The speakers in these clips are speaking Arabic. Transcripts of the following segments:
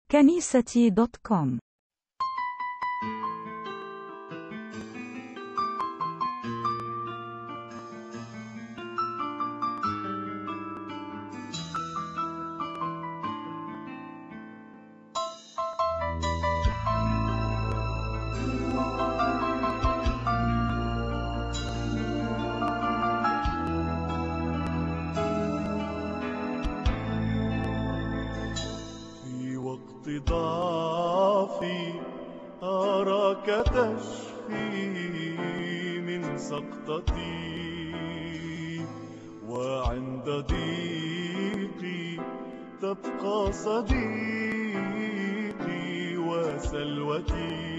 كنيستي.com. ضعفي أراك تشفي من سقطتي، وعند ضيقي تبقى صديقي وسلوتي.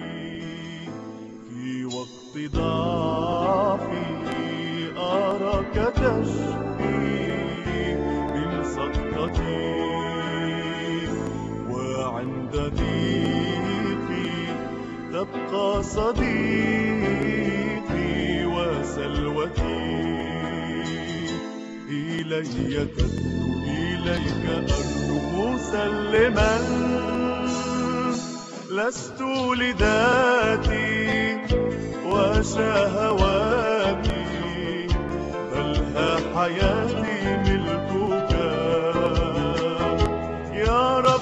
في وقت ضعفي أراك تشفي من سقطتي، عند ضيقي تبقى صديقي وسلوتي. إلي تدنو إليك أرجو مسلما، لست لذاتي وشهواتي، بل ها حياتي ملكك يا رب.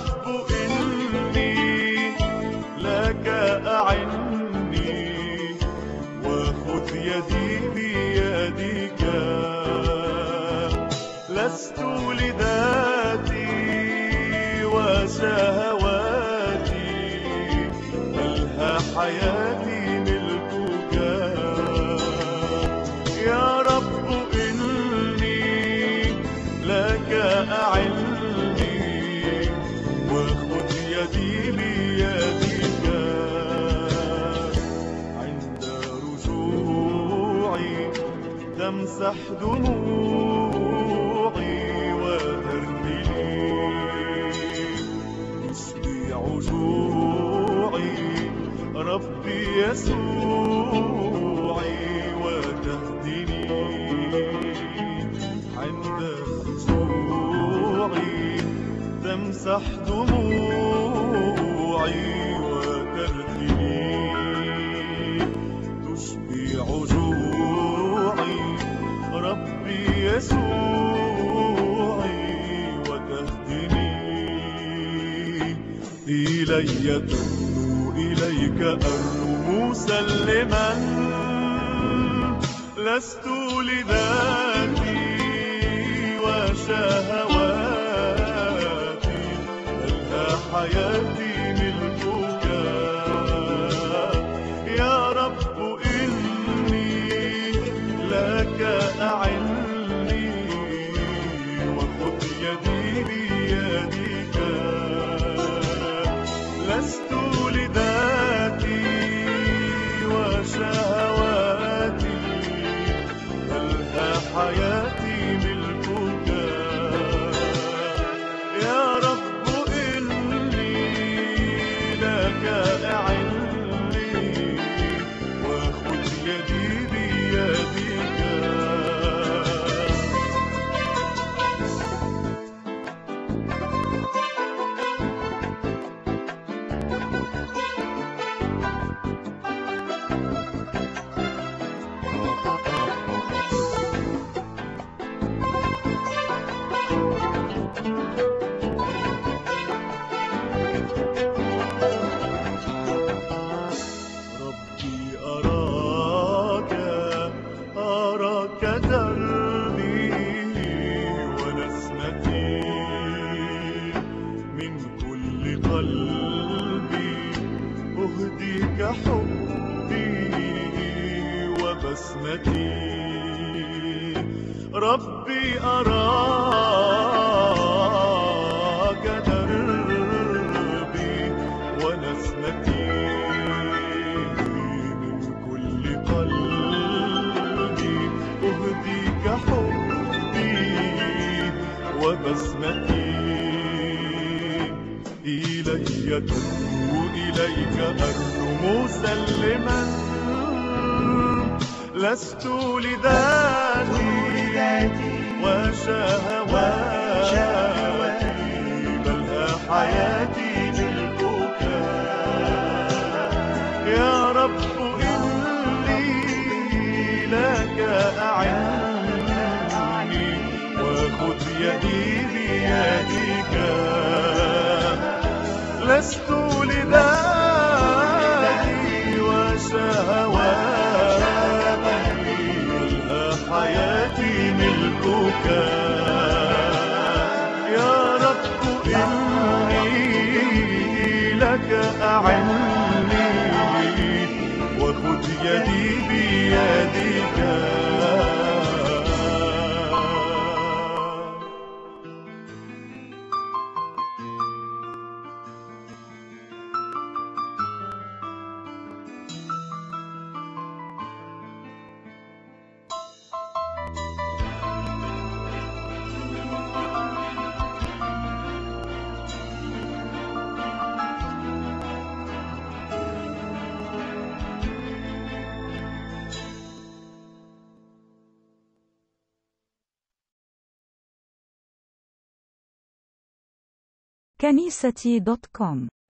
أعني وخذ يدي بيدك، لست لذاتي وشهواتي، بل ها حياتي ملكك يا رب. إني لك أعني وخذ يدي بيدك، تمسح دموعي وترتلي، تشبع جوعي ربي يسوعي وتهدني. عند رجوعي تمسح دموعي وترتلي، تشبع جوعي ربي يسوعي وتهدني. إلي تدنو إليك أرنو مسلما، لست لذاتي وشهواتي، بل ها حياتي ملكك يا رب. لك أعني وخذ يدي بيدك، لست لذاتي وشهواتي، بل ها حياتي ملكك يا رب. إني لك أعني وخذ يدي بيدك، دربي ونسمتي، من كل قلبي أهديك حبي وبسمتي. ربي أراك دربي ونسمتي، من كل قلبي أهديك حبي وبسمتي. إلي تدنو إليك أرجو مسلما، لست لذاتي وشهواتي، بل ها حياتي ملكك. يا رب إني لك أعني، وخذ يدي بيدك. لست لذاتي وشهواتي، بل حياتي ملكك. يا رب إني لك أعني، وخذ يدي بيدك. كنيستي.com